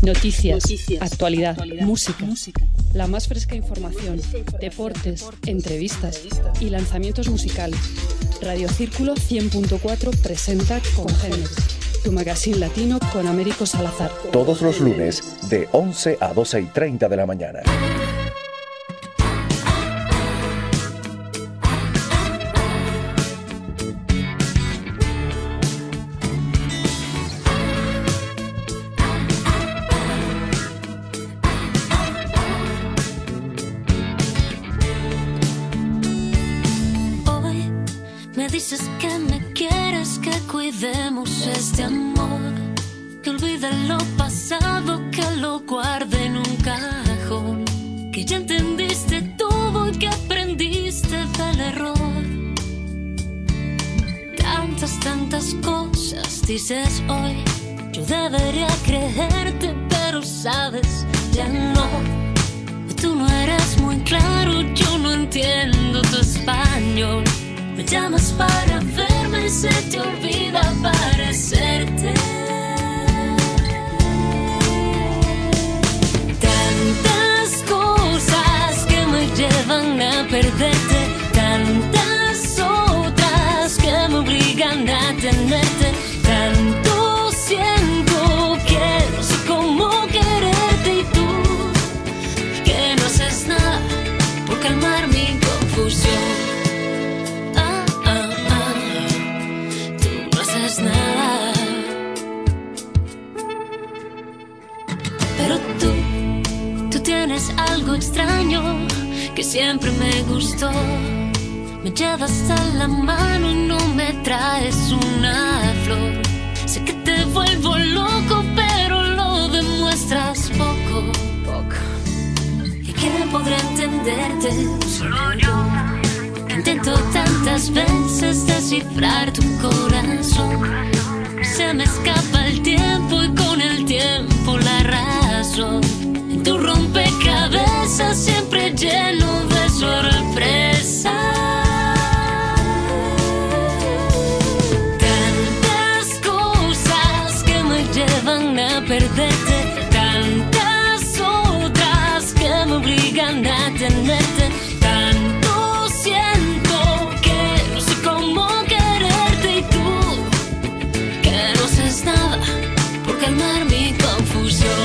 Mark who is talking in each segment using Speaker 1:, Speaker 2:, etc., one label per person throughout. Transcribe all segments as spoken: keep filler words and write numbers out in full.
Speaker 1: Noticias, Noticias actualidad, actualidad música, música, la más fresca información, deportes, entrevistas y lanzamientos musicales. Radio Círculo cien punto cuatro presenta Congéneres, tu magazine latino con Américo Salazar.
Speaker 2: Todos los lunes de once a doce y treinta de la mañana.
Speaker 3: Dices que me quieres, que cuidemos este amor, que olvide lo pasado, que lo guarde en un cajón, que ya entendiste todo y que aprendiste del error. Tantas, tantas cosas dices hoy, yo debería creerte, pero sabes, ya no. Tú no eres muy claro, yo no entiendo tu español. Me llamas para verme y se te olvida parecerte. Tantas cosas que me llevan a perderte, tantas otras que me obligan a tenerte. Tanto siento que no sé cómo quererte y tú que no haces nada por calmar mi confusión. Nada. Pero tú, tú tienes algo extraño que siempre me gustó. Me llevas a la mano y no me traes una flor. Sé que te vuelvo loco, pero lo demuestras poco, poco. ¿Y quién podrá entenderte? Solo yo. Intento tantas veces descifrar tu corazón. Se me escapa el tiempo y con el tiempo la razón. En tu rompecabezas siempre lleno de sorpresas. Tantas cosas que me llevan a perderte, tantas otras que me obligan a tenerte. Nada por calmar mi confusión.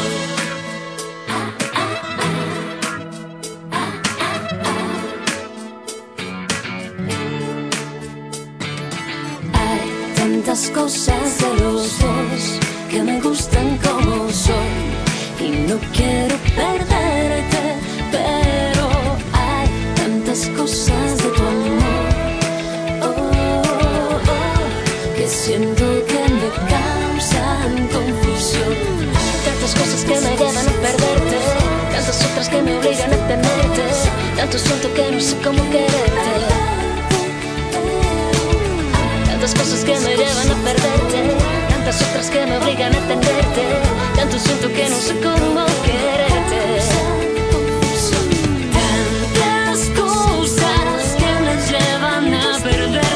Speaker 3: Hay tantas cosas de los dos que me gustan como son y no quiero perderte, pero hay tantas cosas de tu amor, oh, oh, oh, que siento que me causan confusión. Tantas cosas que me llevan a perderte, tantas otras que me obligan a tenerte. Tanto siento que no sé cómo quererte. Tantas cosas que me llevan a perderte, tantas otras que me obligan a tenerte. Tanto siento que no sé cómo quererte. Tantas cosas que me llevan a perderte.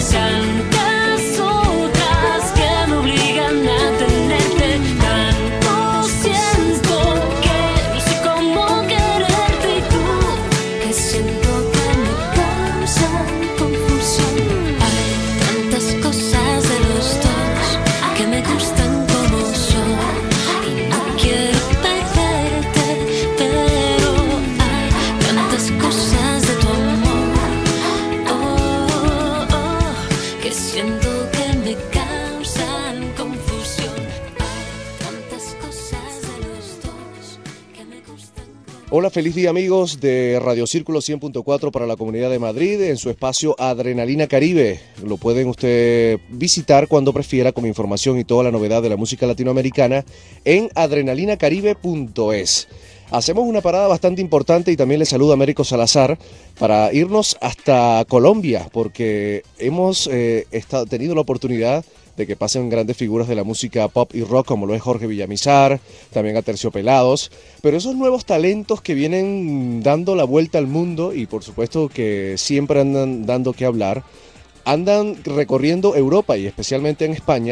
Speaker 2: Hola, feliz día amigos de Radio Círculo cien punto cuatro para la Comunidad de Madrid en su espacio Adrenalina Caribe. Lo pueden usted visitar cuando prefiera con información y toda la novedad de la música latinoamericana en adrenalina caribe punto es. Hacemos una parada bastante importante y también le saluda Américo Salazar para irnos hasta Colombia porque hemos eh, estado, tenido la oportunidad de que pasen grandes figuras de la música pop y rock como lo es Jorge Villamizar, también Aterciopelados, pero esos nuevos talentos que vienen dando la vuelta al mundo y por supuesto que siempre andan dando que hablar, andan recorriendo Europa y especialmente en España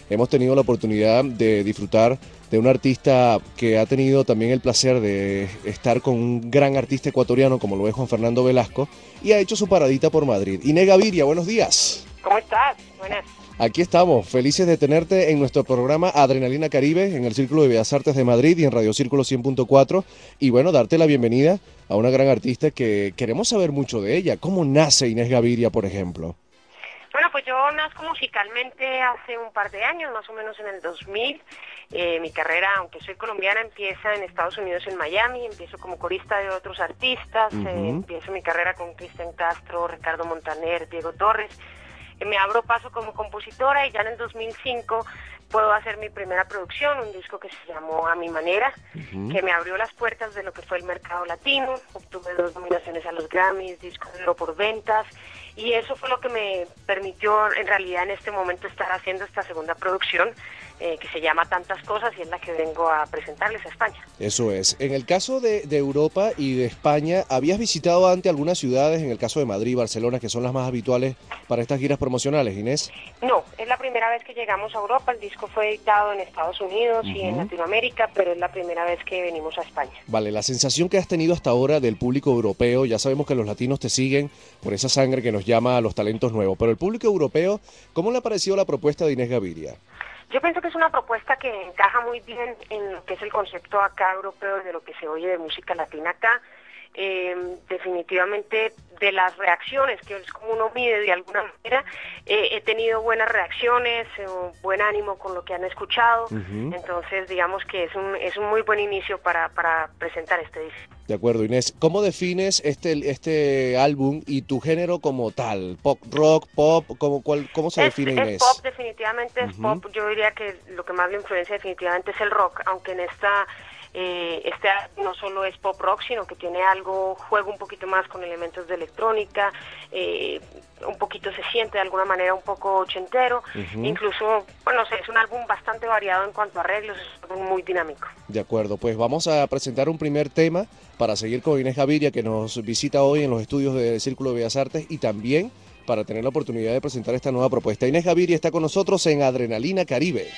Speaker 2: hemos tenido la oportunidad de disfrutar de un artista que ha tenido también el placer de estar con un gran artista ecuatoriano como lo es Juan Fernando Velasco y ha hecho su paradita por Madrid. Inés Gaviria, buenos días.
Speaker 4: ¿Cómo estás? Buenas.
Speaker 2: Aquí estamos, felices de tenerte en nuestro programa Adrenalina Caribe, en el Círculo de Bellas Artes de Madrid y en Radio Círculo cien punto cuatro. Y bueno, darte la bienvenida a una gran artista que queremos saber mucho de ella. ¿Cómo nace Inés Gaviria, por ejemplo?
Speaker 4: Bueno, pues yo nazco musicalmente hace un par de años, más o menos en el dos mil. Eh, mi carrera, aunque soy colombiana, empieza en Estados Unidos, en Miami. Empiezo como corista de otros artistas. Uh-huh. eh, empiezo mi carrera con Cristian Castro, Ricardo Montaner, Diego Torres. Me abro paso como compositora y ya en el dos mil cinco puedo hacer mi primera producción, un disco que se llamó A Mi Manera, uh-huh. que me abrió las puertas de lo que fue el mercado latino. Obtuve dos nominaciones a los Grammys, disco de oro por ventas, y eso fue lo que me permitió en realidad en este momento estar haciendo esta segunda producción, eh, que se llama Tantas Cosas, y es la que vengo a presentarles a España.
Speaker 2: Eso es. En el caso de, de Europa y de España, ¿habías visitado antes algunas ciudades, en el caso de Madrid, Barcelona, que son las más habituales para estas giras promocionales, Inés?
Speaker 4: No, es la primera vez que llegamos a Europa. El disco fue editado en Estados Unidos uh-huh. y en Latinoamérica, pero es la primera vez que venimos a España.
Speaker 2: Vale, la sensación que has tenido hasta ahora del público europeo, ya sabemos que los latinos te siguen por esa sangre que nos llama a los talentos nuevos, pero el público europeo, ¿cómo le ha parecido la propuesta de Inés Gaviria?
Speaker 4: Yo pienso que es una propuesta que encaja muy bien en lo que es el concepto acá europeo de lo que se oye de música latina acá. Eh, definitivamente de las reacciones, que es como uno mide de alguna manera, eh, he tenido buenas reacciones, eh, buen ánimo con lo que han escuchado, uh-huh. entonces digamos que es un es un muy buen inicio para, para presentar este disco.
Speaker 2: De acuerdo, Inés. ¿Cómo defines este este álbum y tu género como tal? ¿Pop, rock, pop? ¿Cómo, cuál, cómo se
Speaker 4: es,
Speaker 2: define, Inés?
Speaker 4: Es pop, definitivamente es uh-huh. pop. Yo diría que lo que más le influencia definitivamente es el rock, aunque en esta... Eh, este no solo es pop rock, sino que tiene algo, juega un poquito más con elementos de electrónica, eh, un poquito se siente de alguna manera un poco ochentero, uh-huh. incluso, bueno, es un álbum bastante variado en cuanto a arreglos, es muy dinámico.
Speaker 2: De acuerdo, pues vamos a presentar un primer tema para seguir con Inés Gaviria, que nos visita hoy en los estudios del Círculo de Bellas Artes, y también para tener la oportunidad de presentar esta nueva propuesta. Inés Gaviria está con nosotros en Adrenalina Caribe.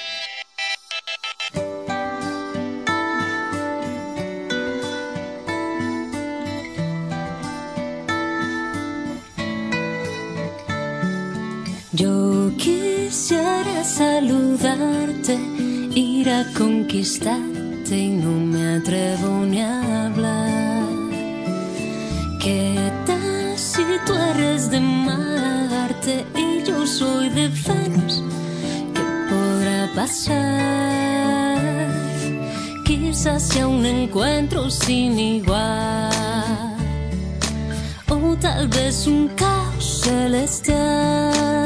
Speaker 3: Yo quisiera saludarte, ir a conquistarte y no me atrevo ni a hablar. ¿Qué tal si tú eres de Marte y yo soy de Venus? ¿Qué podrá pasar? Quizás sea un encuentro sin igual, o tal vez un caos celestial.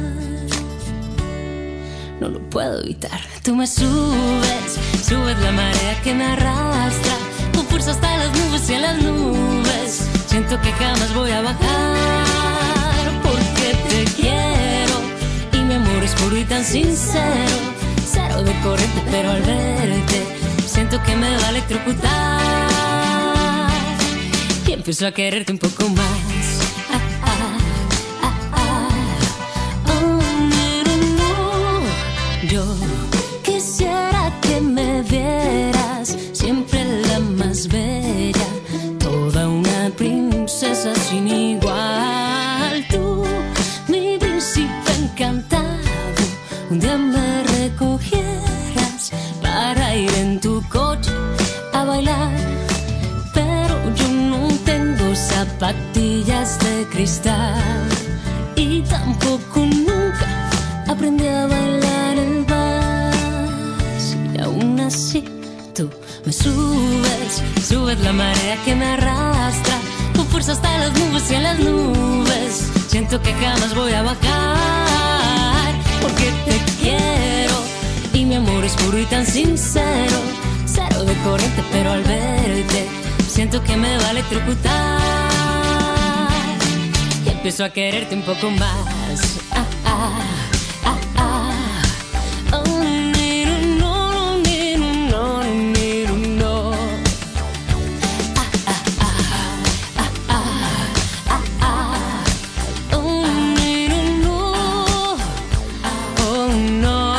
Speaker 3: No lo puedo evitar. Tú me subes, subes la marea que me arrastra con fuerza hasta las nubes y en las nubes siento que jamás voy a bajar, porque te quiero y mi amor es puro y tan sincero, cero de corriente, pero al verte siento que me va a electrocutar y empiezo a quererte un poco más. Ah, ah, ah, ah. Oh, no, no. Yo quisiera que me vieras siempre la más bella, toda una princesa sin igual. Tú, mi príncipe encantado, un día me recogieras para ir en tu coche a bailar, pero yo no tengo zapatillas de cristal y tampoco nunca aprendí a bailar el vals. Y aún así tú me subes, subes la marea que me arrastra con fuerza hasta las nubes y en las nubes siento que jamás voy a bajar, porque te quiero y mi amor es puro y tan sincero, cero de corriente, pero al verte siento que me va a electrocutar y empiezo a quererte un poco más. Ah, ah, ah, ah. Oh, no, no, no, no, no, no. Ah, ah, ah, ah, ah, ah, ah. Oh, no, no, oh, no.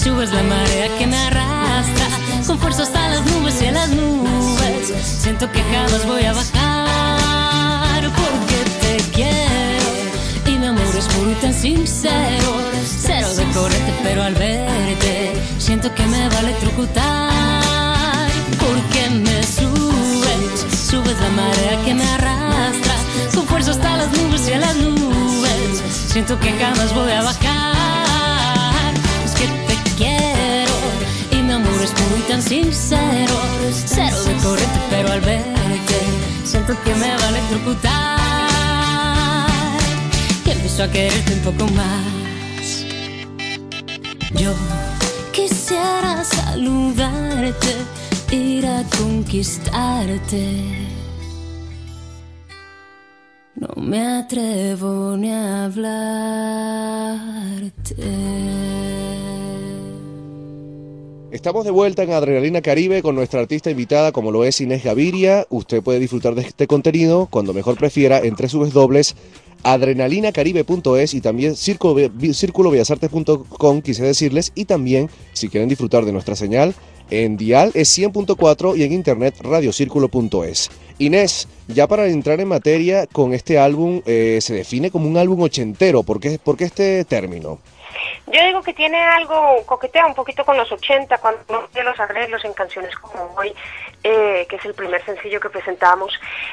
Speaker 3: subes la marea que me arrastra con fuerza hasta las nubes y en las nubes siento que jamás voy a bajar, porque te quiero y mi amor es puro y tan sincero, cero de corriente pero al verte siento que me va a electrocutar, porque me subes, subes la marea que me arrastra con fuerza hasta las nubes y en las nubes siento que jamás voy a bajar, es que te quiero y mi amor es puro y tan sincero, cero de corriente pero al verte siento que me va a electrocutar y empiezo a quererte un poco más. Yo quisiera saludarte, ir a conquistarte, no me atrevo ni a hablarte.
Speaker 2: Estamos de vuelta en Adrenalina Caribe con nuestra artista invitada, como lo es Inés Gaviria. Usted puede disfrutar de este contenido cuando mejor prefiera en doble u doble u doble u punto adrenalina caribe punto es y también círculo bellas artes punto com, quise decirles, y también si quieren disfrutar de nuestra señal en dial es cien punto cuatro y en internet radiocírculo punto es. Inés, ya para entrar en materia con este álbum, eh, se define como un álbum ochentero. ¿Por qué, por qué este término?
Speaker 4: Yo digo que tiene algo, coquetea un poquito con los ochenta, cuando uno ve los arreglos en canciones como Hoy, eh, que es el primer sencillo que presentamos,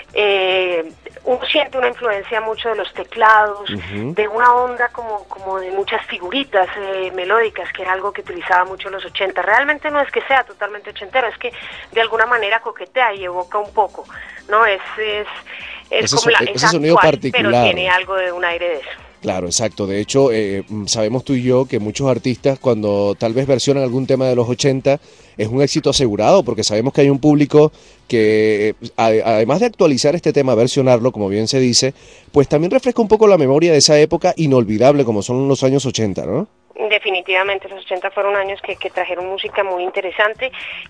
Speaker 4: eh, uno siente una influencia mucho de los teclados, uh-huh. de una onda como, como de muchas figuritas eh, melódicas, que era algo que utilizaba mucho en los ochenta. Realmente no es que sea totalmente ochentero, es que de alguna manera coquetea y evoca un poco, ¿no? Es, es, es
Speaker 2: ese,
Speaker 4: como la,
Speaker 2: ese
Speaker 4: es
Speaker 2: sonido
Speaker 4: actual,
Speaker 2: particular.
Speaker 4: Pero tiene algo de un aire de eso.
Speaker 2: Claro, exacto. De hecho, eh, sabemos tú y yo que muchos artistas, cuando tal vez versionan algún tema de los ochenta, es un éxito asegurado, porque sabemos que hay un público que, además de actualizar este tema, versionarlo, como bien se dice, pues también refresca un poco la memoria de esa época inolvidable como son los años ochenta, ¿no?
Speaker 4: Definitivamente, los ochenta fueron años que, que trajeron música muy interesante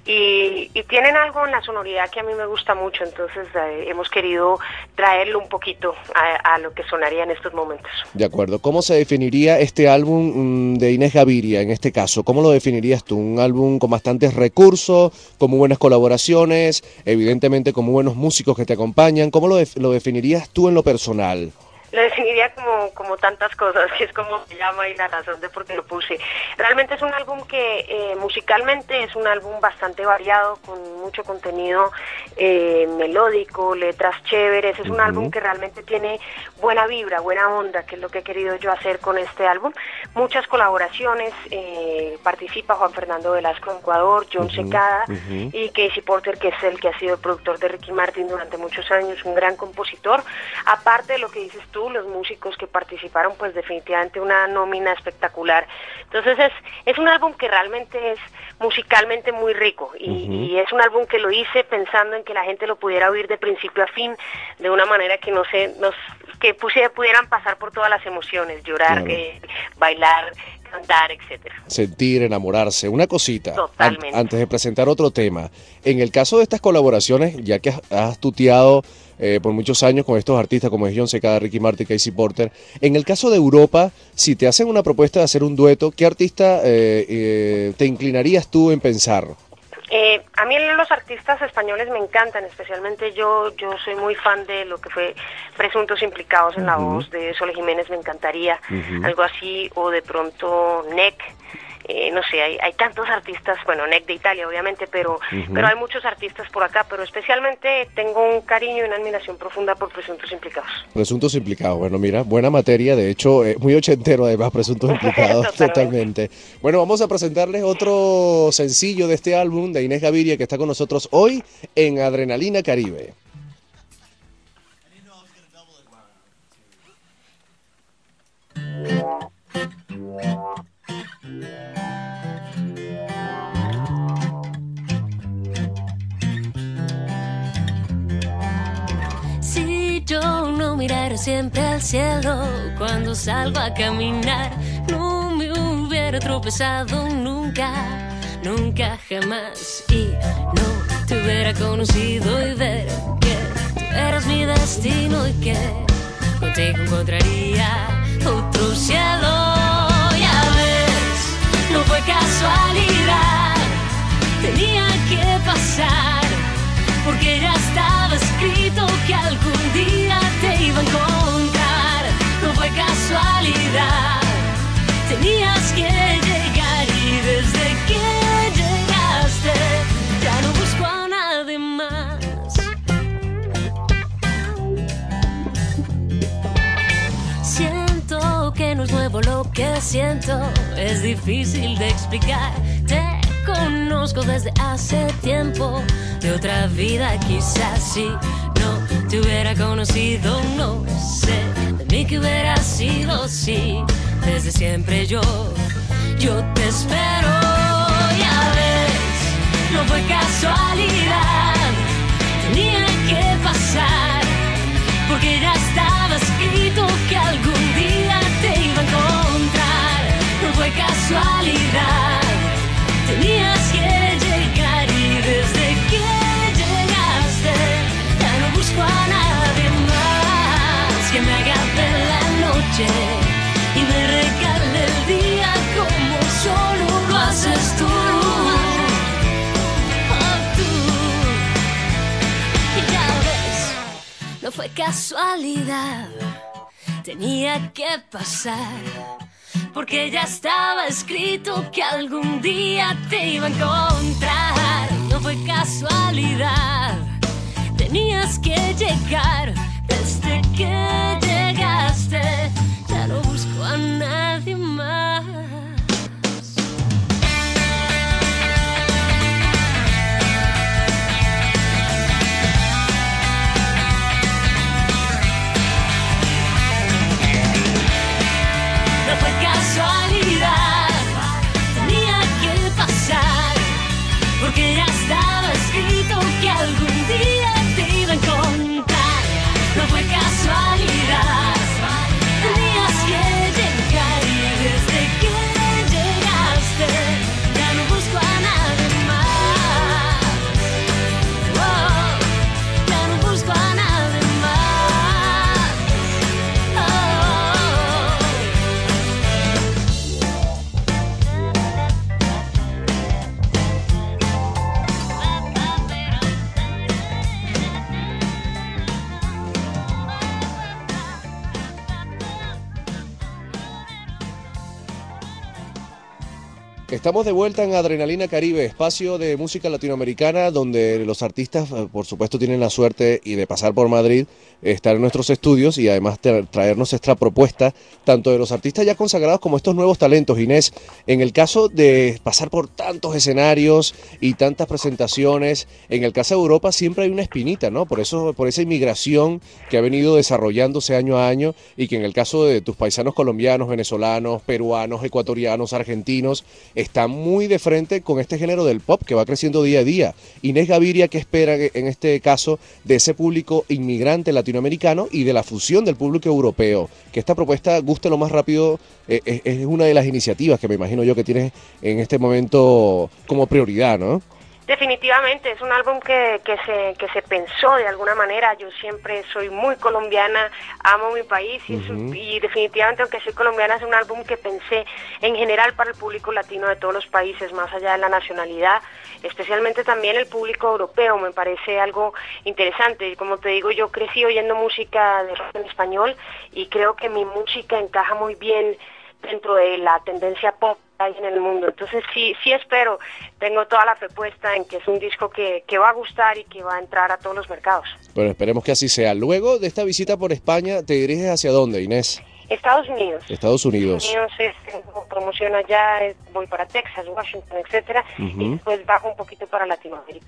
Speaker 4: y, y tienen algo en la sonoridad que a mí me gusta mucho, entonces eh, hemos querido traerlo un poquito a, a lo que sonaría en estos momentos.
Speaker 2: De acuerdo. ¿Cómo se definiría este álbum de Inés Gaviria en este caso? ¿Cómo lo definirías tú? ¿Un álbum con bastantes recursos, con muy buenas colaboraciones, evidentemente con muy buenos músicos que te acompañan? ¿Cómo lo, def- lo definirías tú en lo personal?
Speaker 4: Lo definiría como, como tantas cosas, que es como se llama y la razón de por qué lo puse. Realmente es un álbum que eh, musicalmente es un álbum bastante variado, con mucho contenido eh, melódico, letras chéveres. Es un uh-huh. álbum que realmente tiene buena vibra, buena onda, que es lo que he querido yo hacer con este álbum. Muchas colaboraciones, eh, participa Juan Fernando Velasco en Ecuador, John uh-huh. Secada uh-huh. y Casey Porter, que es el que ha sido el productor de Ricky Martin durante muchos años, un gran compositor. Aparte de lo que dices tú, los músicos que participaron, pues definitivamente una nómina espectacular. Entonces es es un álbum que realmente es musicalmente muy rico y, uh-huh. y es un álbum que lo hice pensando en que la gente lo pudiera oír de principio a fin, de una manera que no sé, nos, que pusiera, pudieran pasar por todas las emociones, llorar, claro. eh, bailar, cantar, etcétera.
Speaker 2: Sentir, enamorarse. Una cosita,
Speaker 4: Totalmente.
Speaker 2: An- antes de presentar otro tema. En el caso de estas colaboraciones, ya que has, has tuteado eh, por muchos años con estos artistas como es John Secada, Ricky Martin, Casey Porter, en el caso de Europa, si te hacen una propuesta de hacer un dueto, ¿qué artista eh, eh, te inclinarías tú en pensar?
Speaker 4: Eh, a mí los artistas españoles me encantan, especialmente yo yo soy muy fan de lo que fue Presuntos Implicados en uh-huh. la voz de Sole Jiménez, me encantaría uh-huh. algo así, o de pronto N E C, eh, no sé, hay, hay tantos artistas, bueno, N E C de Italia obviamente, pero uh-huh. pero hay muchos artistas por acá, pero especialmente tengo un cariño y una admiración profunda por Presuntos Implicados.
Speaker 2: Presuntos Implicados, bueno, mira, buena materia, de hecho, eh, muy ochentero además, Presuntos Implicados, totalmente. totalmente. Bueno, vamos a presentarles otro sencillo de este álbum de Inés Gaviria, que está con nosotros hoy en Adrenalina Caribe.
Speaker 3: Si yo no mirara siempre al cielo cuando salgo a caminar, no me hubiera tropezado nunca, nunca jamás, y no te hubiera conocido y ver que tú eras mi destino y que contigo encontraría otro cielo. Ya ves, no fue casualidad casualidad, tenía que pasar, porque ya estaba escrito que algún día te iba a encontrar. No fue casualidad, tenías que llegar y desde que llegaste ya no busco a nadie más. Siento que no es nuevo lo que siento, es difícil de explicar. Te conozco desde hace tiempo, de otra vida quizás si no te hubiera conocido. No sé de mí que hubiera sido, sí, desde siempre yo, yo te espero. Ya ves, no fue casualidad, tenía que pasar, porque ya estaba escrito que algún día te iba a encontrar. No fue casualidad, tenías que llegar y desde que llegaste ya no busco a nadie más que me haga ver la noche y me regale el día como solo lo haces tú. Oh, tú. Y ya ves, no fue casualidad, tenía que pasar, porque ya estaba escrito que algún día te iba a encontrar. No fue casualidad, tenías que llegar, desde que llegaste ya no busco a nadie más. No fue casualidad, tenía que pasar, porque ya estaba escrito que algún día te iba a encontrar. No fue casualidad, tenías que llegar y desde que llegaste ya no busco a nadie más. Oh, ya no busco a nadie más. Oh.
Speaker 2: Estamos de vuelta en Adrenalina Caribe, espacio de música latinoamericana donde los artistas, por supuesto, tienen la suerte y de pasar por Madrid, estar en nuestros estudios y además tra- traernos esta propuesta, tanto de los artistas ya consagrados como estos nuevos talentos. Inés, en el caso de pasar por tantos escenarios y tantas presentaciones, en el caso de Europa siempre hay una espinita, ¿no? Por eso, por esa inmigración que ha venido desarrollándose año a año y que en el caso de tus paisanos colombianos, venezolanos, peruanos, ecuatorianos, argentinos, está muy de frente con este género del pop que va creciendo día a día. Inés Gaviria, ¿qué espera en este caso de ese público inmigrante latinoamericano y de la fusión del público europeo? Que esta propuesta guste lo más rápido, eh, es, es una de las iniciativas que me imagino yo que tienes en este momento como prioridad, ¿no?
Speaker 4: Definitivamente, es un álbum que, que, se, que se pensó de alguna manera. Yo siempre soy muy colombiana, amo mi país y, uh-huh. y definitivamente, aunque soy colombiana, es un álbum que pensé en general para el público latino de todos los países, más allá de la nacionalidad, especialmente también el público europeo. Me parece algo interesante. Como te digo, yo crecí oyendo música de rock en español y creo que mi música encaja muy bien dentro de la tendencia pop hay en el mundo. Entonces sí, sí espero, tengo toda la fe puesta en que es un disco que, que va a gustar y que va a entrar a todos los mercados.
Speaker 2: Bueno, esperemos que así sea. Luego de esta visita por España, ¿te diriges hacia dónde, Inés?
Speaker 4: Estados Unidos.
Speaker 2: Estados Unidos.
Speaker 4: Estados Unidos es, tengo promoción allá, es, voy para Texas, Washington, etcétera, uh-huh. y después bajo un poquito para Latinoamérica.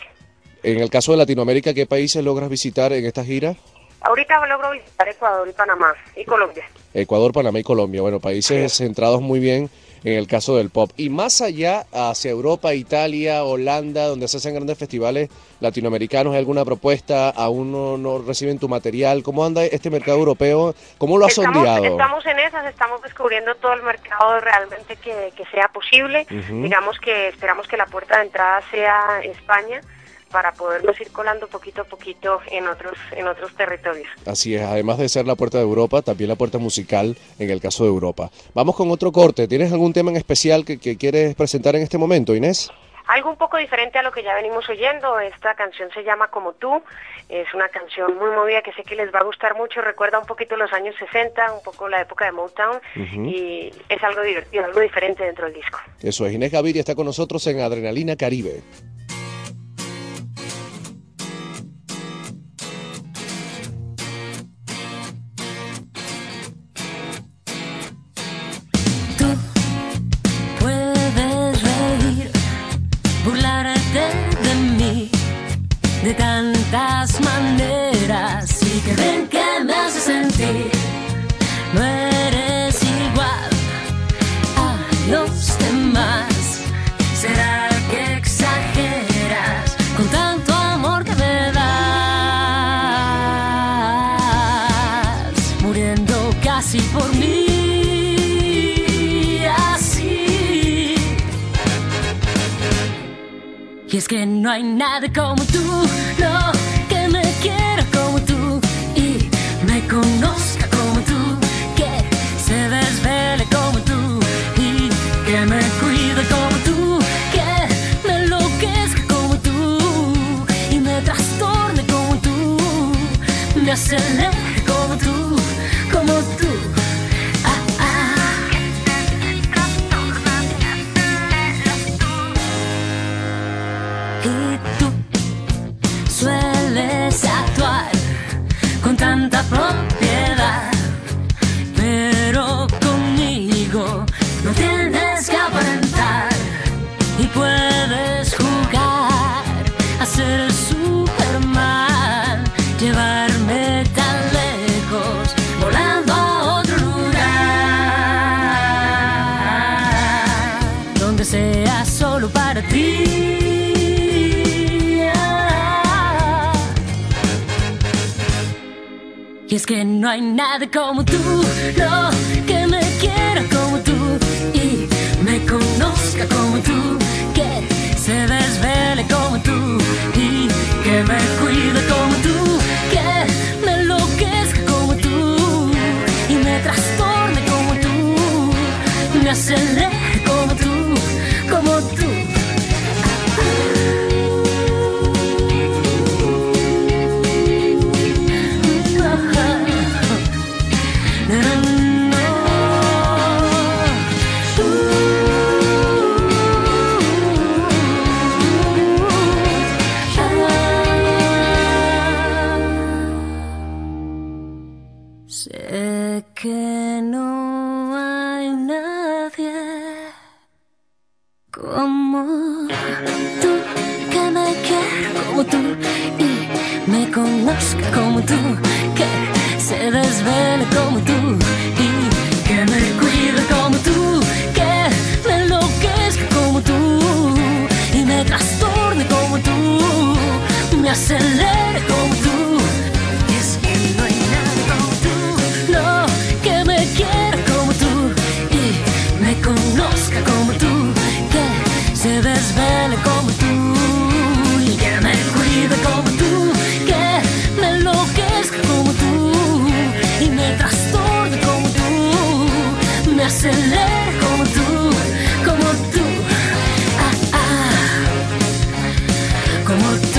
Speaker 2: En el caso de Latinoamérica, ¿qué países logras visitar en esta gira?
Speaker 4: Ahorita logro visitar Ecuador y Panamá y Colombia.
Speaker 2: Ecuador, Panamá y Colombia. Bueno, países sí. centrados muy bien en el caso del pop. Y más allá, hacia Europa, Italia, Holanda, donde se hacen grandes festivales latinoamericanos, ¿hay alguna propuesta? ¿Aún no, no reciben tu material? ¿Cómo anda este mercado europeo? ¿Cómo lo has
Speaker 4: estamos,
Speaker 2: sondeado?
Speaker 4: Estamos en esas, estamos descubriendo todo el mercado realmente que, que sea posible. Uh-huh. Digamos que esperamos que la puerta de entrada sea España, para podernos ir colando poquito a poquito en otros, en otros territorios.
Speaker 2: Así es, además de ser la puerta de Europa, también la puerta musical en el caso de Europa. Vamos con otro corte. ¿Tienes algún tema en especial que, que quieres presentar en este momento, Inés?
Speaker 4: Algo un poco diferente a lo que ya venimos oyendo. Esta canción se llama Como Tú, es una canción muy movida que sé que les va a gustar mucho, recuerda un poquito los años sesenta, un poco la época de Motown, uh-huh. y es algo divertido, algo diferente dentro del disco.
Speaker 2: Eso es, Inés Gaviria está con nosotros en Adrenalina Caribe.
Speaker 3: De tantas maneras y que ven que me hace sentir no eres igual a los demás. ¿Será que exageras con tanto amor que me das? Muriendo casi por mí así. Y es que no hay nada como tú, no, que me quiera como tú y me conozca como tú, que se desvele como tú y que me cuide como tú, que me enloquezca como tú y me trastorne como tú, me acelere como tú, como tú. Ah, ah. Y tú sueles actuar con tanta propiedad, pero conmigo no tienes que aparentar y puedes jugar a ser el Superman, llevarme tan lejos, volando a otro lugar, donde sea solo para ti. Y es que no hay nada como tú, no, que me quiera como tú y me conozca como tú, que se desvele como tú y que me cuide como tú, que me enloquezca como tú y me trastorne como tú, me acelere como tú, como tú. Sé que no hay nadie como tú, que me quiera como tú y me conozca como tú, que se desvele como tú y que me cuide como tú, que me enloquezca como tú y me trastorne como tú, me acelere como tú. Y es que no hay nada como tú, no, que me quiera como tú y me conozca como tú, que se desvele como tú y que me cuide como tú, que me enloquezca como tú y me trastorne como tú, me acelere como tú, como tú, ah, ah, como tú.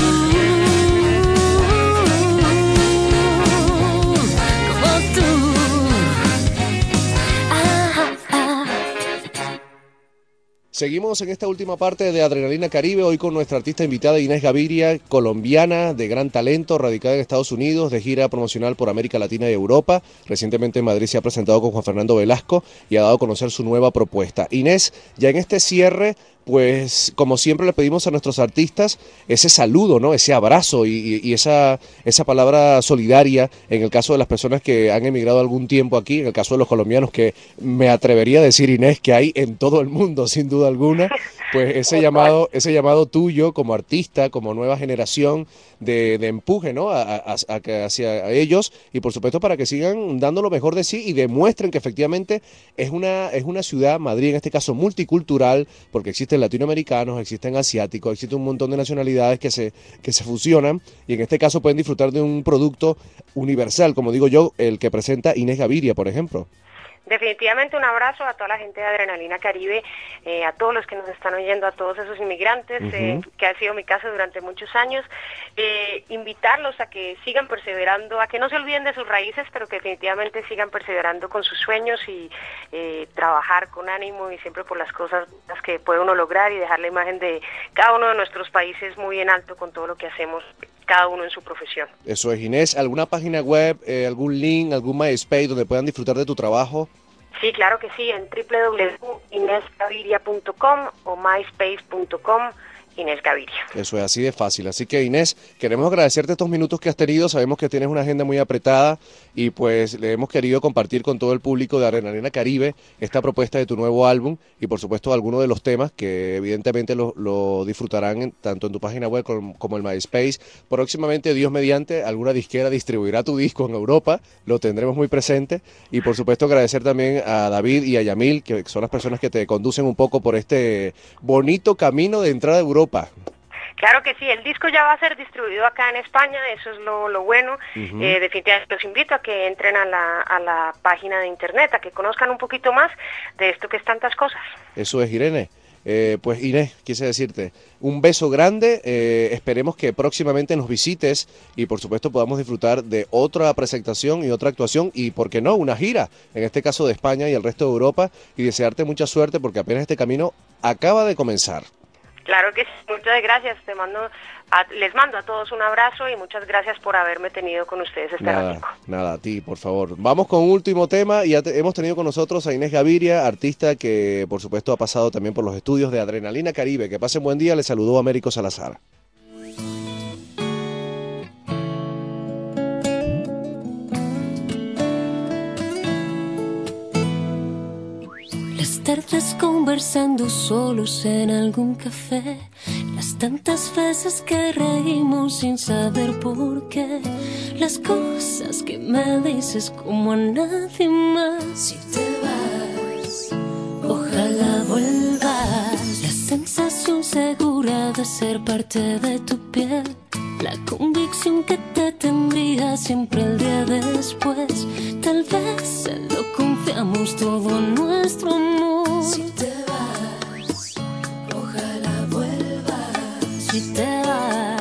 Speaker 2: Seguimos en esta última parte de Adrenalina Caribe, hoy con nuestra artista invitada Inés Gaviria, colombiana de gran talento, radicada en Estados Unidos, de gira promocional por América Latina y Europa. Recientemente en Madrid se ha presentado con Juan Fernando Velasco y ha dado a conocer su nueva propuesta. Inés, ya en este cierre, pues como siempre le pedimos a nuestros artistas ese saludo, ¿no? Ese abrazo y, y esa, esa palabra solidaria en el caso de las personas que han emigrado algún tiempo aquí, en el caso de los colombianos, que me atrevería a decir, Inés, que hay en todo el mundo, sin duda alguna, Pues ese llamado, ese llamado tuyo como artista, como nueva generación de, de empuje, ¿no? A, a, a, hacia ellos y por supuesto para que sigan dando lo mejor de sí y demuestren que efectivamente es una, es una ciudad, Madrid en este caso multicultural, porque existen latinoamericanos, existen asiáticos, existe un montón de nacionalidades que se, que se fusionan y en este caso pueden disfrutar de un producto universal, como digo yo, el que presenta Inés Gaviria, por ejemplo.
Speaker 4: Definitivamente un abrazo a toda la gente de Adrenalina Caribe, eh, a todos los que nos están oyendo, a todos esos inmigrantes, uh-huh. eh, que ha sido mi caso durante muchos años, eh, invitarlos a que sigan perseverando, a que no se olviden de sus raíces, pero que definitivamente sigan perseverando con sus sueños y eh, trabajar con ánimo y siempre por las cosas las que puede uno lograr y dejar la imagen de cada uno de nuestros países muy en alto con todo lo que hacemos, cada uno en su profesión.
Speaker 2: Eso es, Inés. ¿Alguna página web, eh, algún link, algún MySpace donde puedan disfrutar de tu trabajo?
Speaker 4: Sí, claro que sí, en doble u doble u doble u punto inés gaviria punto com o myspace punto com. Inés Gaviria.
Speaker 2: Eso es así de fácil. Así que Inés, queremos agradecerte estos minutos que has tenido. Sabemos que tienes una agenda muy apretada y pues le hemos querido compartir con todo el público de Adrenalina Caribe esta propuesta de tu nuevo álbum y por supuesto algunos de los temas que evidentemente lo, lo disfrutarán en, tanto en tu página web como, como en MySpace. Próximamente, Dios mediante, alguna disquera distribuirá tu disco en Europa, lo tendremos muy presente y por supuesto agradecer también a David y a Yamil, que son las personas que te conducen un poco por este bonito camino de entrada a Europa.
Speaker 4: Claro que sí, el disco ya va a ser distribuido acá en España, eso es lo, lo bueno. Uh-huh. eh, definitivamente los invito a que entren a la, a la página de internet, a que conozcan un poquito más de esto que es tantas cosas.
Speaker 2: Eso es, Irene. Eh, pues Inés, quise decirte, un beso grande, eh, esperemos que próximamente nos visites y por supuesto podamos disfrutar de otra presentación y otra actuación y, por qué no, una gira, en este caso de España y el resto de Europa y desearte mucha suerte porque apenas este camino acaba de comenzar.
Speaker 4: Claro que sí, muchas gracias, te mando a, les mando a todos un abrazo y muchas gracias por haberme tenido con ustedes este
Speaker 2: nada,
Speaker 4: ratico.
Speaker 2: Nada, a ti, por favor. Vamos con un último tema y ya te, hemos tenido con nosotros a Inés Gaviria, artista que por supuesto ha pasado también por los estudios de Adrenalina Caribe. Que pasen buen día, les saludó Américo Salazar.
Speaker 3: Las tardes conversando solos en algún café, las tantas veces que reímos sin saber por qué, las cosas que me dices como a nadie más. Si te vas, ojalá vuelvas. La sensación segura de ser parte de tu piel, la convicción que te tendría siempre el día después. Tal vez se lo confiamos todo nuestro amor. Si te vas, ojalá vuelvas. Si te vas,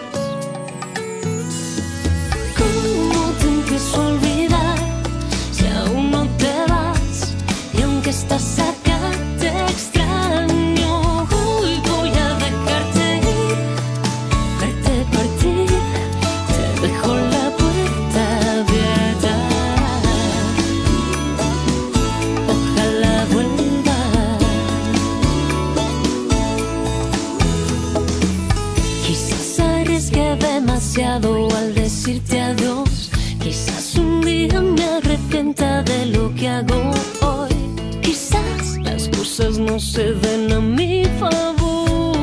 Speaker 3: ¿cómo te empiezo a olvidar si aún no te vas? Y aunque estás acá te extraño. Hoy voy a dejarte ir, verte partir, te dejo la puerta abierta. Ojalá vuelvas. Quizás arriesgué demasiado al decirte adiós. Quizás un día me arrepienta de lo que hago hoy. Quizás las cosas no se den a mi favor.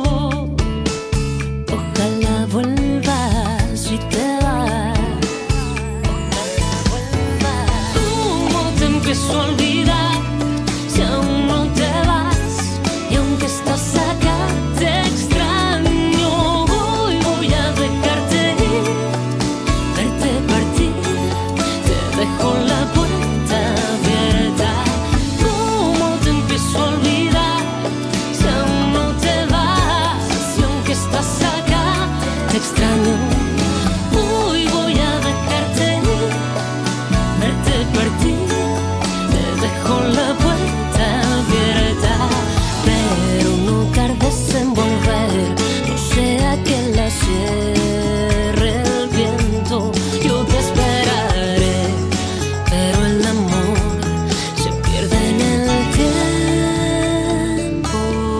Speaker 3: Ojalá vuelvas si te vas. Ojalá vuelvas. ¿Cómo te empiezo a olvidar si aún no te vas? Y aunque estás acá te extraño. Hoy voy a dejarte ir, verte partir, te dejo la puerta abierta. ¿Cómo te empiezo a olvidar si aún no te vas? Y aunque estás acá te extraño. Hoy voy a dejarte ir, verte partir, te dejo la puerta abierta. Pero no tardes en volver, no sea que la cierre el viento. Yo te esperaré, pero el amor se pierde en el tiempo.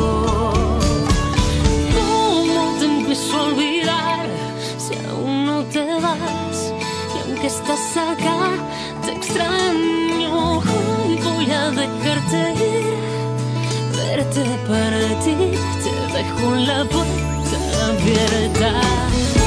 Speaker 3: ¿Cómo te empiezo a olvidar si aún no te vas? Y aunque estás acá te extraño. Hoy voy a dejarte ir, tenerte para ti, te dejo la puerta abierta.